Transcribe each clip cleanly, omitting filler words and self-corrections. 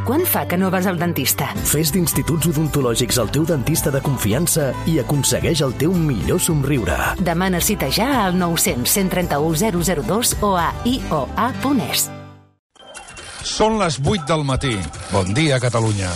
Quant fa que no vas al dentista? Fes d'Instituts Odontològics el teu dentista de confiança i aconsegueix el teu millor somriure. Demana cita ja al 900 131 002 o a ioa.es. Són les 8 del matí. Bon dia, Catalunya.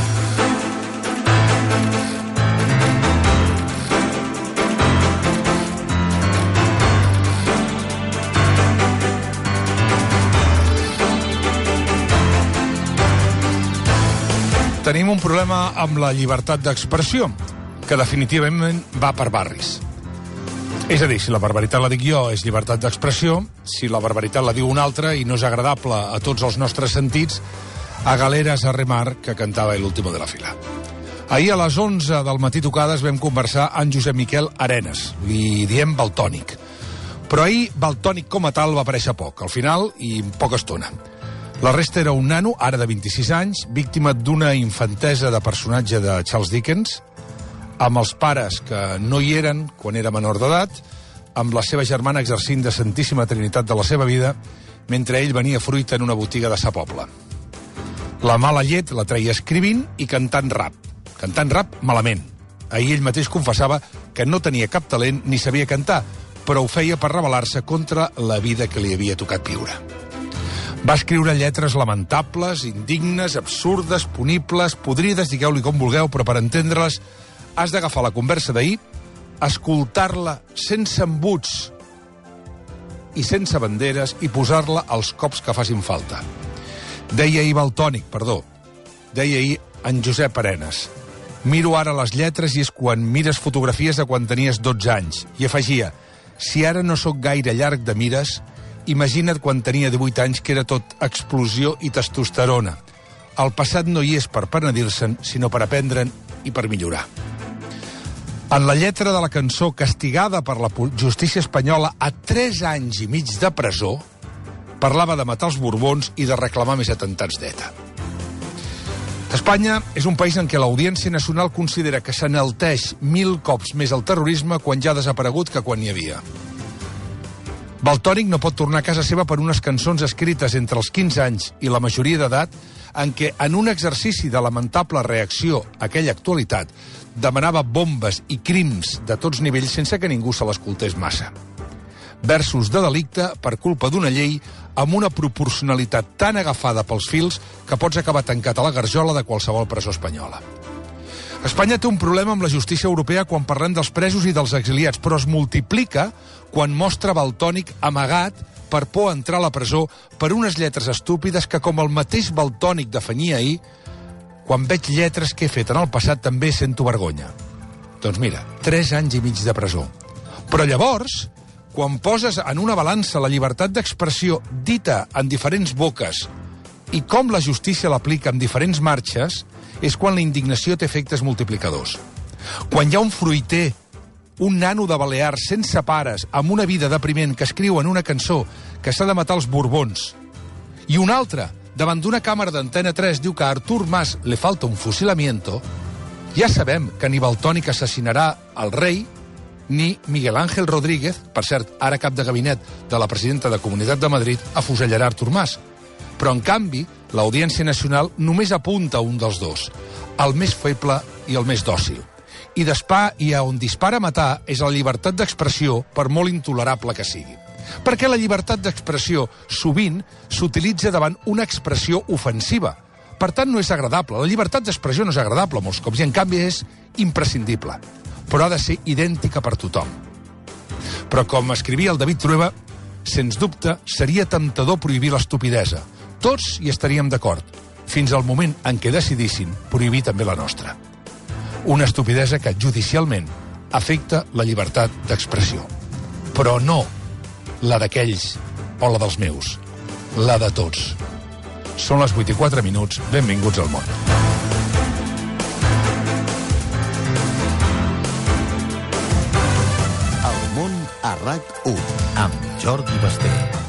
Tenim un problema amb la llibertat d'expressió, que definitivament va per barris. És a dir, si la barbaritat la dic jo és llibertat d'expressió, si la barbaritat la diu un altre i no és agradable a tots els nostres sentits, a galeres a remar, que cantava l'último de la fila. Ahir a les 11 del matí tocades vam conversar amb Josep Miquel Arenas, li diem Valtònic. Però ahir Valtònic com a tal va aparèixer poc, al final i en poca estona. La resta era un nano, ara de 26 anys, víctima d'una infantesa de personatge de Charles Dickens, amb els pares que no hi eren quan era menor d'edat, amb la seva germana exercint de Santíssima Trinitat de la seva vida, mentre ell venia fruita en una botiga de sa poble. La mala llet la treia escrivint i cantant rap. Cantant rap malament. Ahir ell mateix confessava que no tenia cap talent ni sabia cantar, però ho feia per rebel·lar-se contra la vida que li havia tocat viure. Va escriure lletres lamentables, indignes, absurdes, punibles, podrides, digueu-li com vulgueu, però per entendre-les has d'agafar la conversa d'ahir, escoltar-la sense embuts i sense banderes i posar-la als cops que facin falta. Deia ahir Valtònic, deia ahir en Josep Arenas. Miro ara les lletres i és quan mires fotografies de quan tenies 12 anys. I afegia, si ara no sóc gaire llarg de mires, imagina't quan tenia 18 anys que era tot explosió i testosterona. El passat no hi és per penedir-se'n, sinó per aprendre'n i per millorar. En la lletra de la cançó, castigada per la justícia espanyola a 3 anys i mig de presó, parlava de matar els Borbons i de reclamar més atemptats d'ETA. Espanya és un país en què l'Audiència Nacional considera que s'enalteix 1000 cops més el terrorisme quan ja ha desaparegut que quan n'hi havia. Valtònic no pot tornar a casa seva per unes cançons escrites entre els 15 anys i la majoria d'edat en què, en un exercici de lamentable reacció a aquella actualitat, demanava bombes i crims de tots nivells sense que ningú se l'escoltés massa. Versos de delicte per culpa d'una llei amb una proporcionalitat tan agafada pels fils que pots acabar tancat a la garjola de qualsevol presó espanyola. Espanya té un problema amb la justícia europea quan parlem dels presos i dels exiliats, però es multiplica quan mostra Valtònic amagat per por a entrar a la presó per unes lletres estúpides que, com el mateix Valtònic definia ahir, quan veig lletres que he fet en el passat també sento vergonya. Doncs mira, 3 anys i mig de presó. Però llavors, quan poses en una balança la llibertat d'expressió dita en diferents boques i com la justícia l'aplica en diferents marxes, és quan la indignació té efectes multiplicadors. Quan hi ha un fruiter, un nano de Balears sense pares, amb una vida depriment, que escriu en una cançó que s'ha de matar els Borbons, i un altre, davant d'una càmera d'Antena 3, diu que a Artur Mas le falta un fusilamiento, ja sabem que ni Valtònic assassinarà el rei, ni Miguel Ángel Rodríguez, per cert, ara cap de gabinet de la presidenta de Comunitat de Madrid, afusellarà Artur Mas. Però, en canvi, l'Audiència Nacional només apunta a un dels dos, el més feble i el més dòcil. I a on dispara a matar és la llibertat d'expressió, per molt intolerable que sigui. Perquè la llibertat d'expressió sovint s'utilitza davant una expressió ofensiva. Per tant, no és agradable. La llibertat d'expressió no és agradable molts cops i, en canvi, és imprescindible. Però ha de ser idèntica per tothom. Però, com escrivia el David Trueba, sens dubte seria temptador prohibir l'estupidesa. Tots hi estaríem d'acord, fins al moment en què decidissin prohibir també la nostra. Una estupidesa que judicialment afecta la llibertat d'expressió. Però no la d'aquells o la dels meus, la de tots. Són les 8:04, benvinguts al món. El món a RAC1 amb Jordi Basté.